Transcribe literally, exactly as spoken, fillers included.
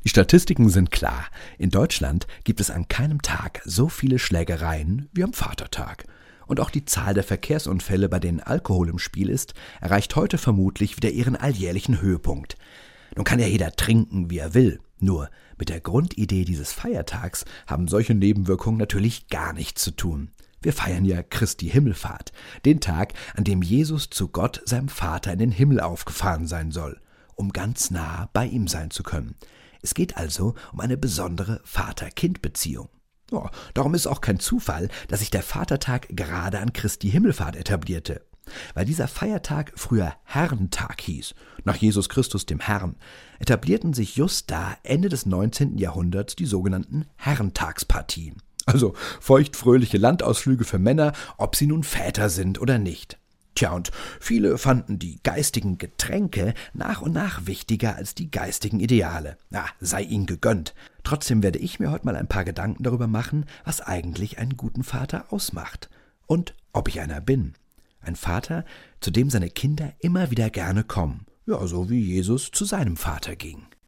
Die Statistiken sind klar. In Deutschland gibt es an keinem Tag so viele Schlägereien wie am Vatertag. Und auch die Zahl der Verkehrsunfälle, bei denen Alkohol im Spiel ist, erreicht heute vermutlich wieder ihren alljährlichen Höhepunkt. Nun kann ja jeder trinken, wie er will. Nur mit der Grundidee dieses Feiertags haben solche Nebenwirkungen natürlich gar nichts zu tun. Wir feiern ja Christi Himmelfahrt, den Tag, an dem Jesus zu Gott, seinem Vater, in den Himmel aufgefahren sein soll, um ganz nah bei ihm sein zu können. Es geht also um eine besondere Vater-Kind-Beziehung. Oh, darum ist auch kein Zufall, dass sich der Vatertag gerade an Christi Himmelfahrt etablierte. Weil dieser Feiertag früher Herrentag hieß, nach Jesus Christus dem Herrn, etablierten sich just da Ende des neunzehnten Jahrhunderts die sogenannten Herrentagspartien. Also feuchtfröhliche Landausflüge für Männer, ob sie nun Väter sind oder nicht. Tja, und viele fanden die geistigen Getränke nach und nach wichtiger als die geistigen Ideale. Na, sei ihnen gegönnt. Trotzdem werde ich mir heute mal ein paar Gedanken darüber machen, was eigentlich einen guten Vater ausmacht. Und ob ich einer bin. Ein Vater, zu dem seine Kinder immer wieder gerne kommen. Ja, so wie Jesus zu seinem Vater ging.